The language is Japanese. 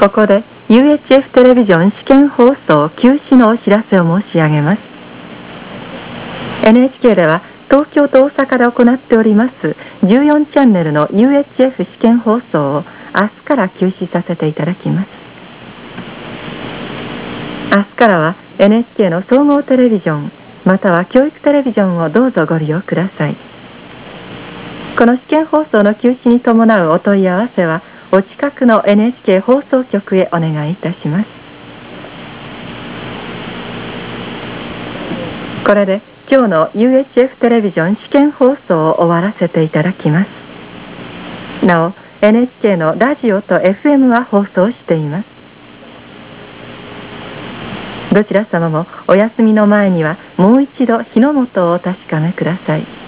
ここで UHF テレビジョン試験放送休止のお知らせを申し上げます。 NHK では東京と大阪で行っております14チャンネルの UHF 試験放送を明日から休止させていただきます。明日からは NHK の総合テレビジョンまたは教育テレビジョンをどうぞご利用ください。この試験放送の休止に伴うお問い合わせはお近くの NHK 放送局へお願いいたします。これで今日の UHF テレビジョン試験放送を終わらせていただきます。なお NHK のラジオと FM は放送しています。どちら様もお休みの前にはもう一度火の元をお確かめください。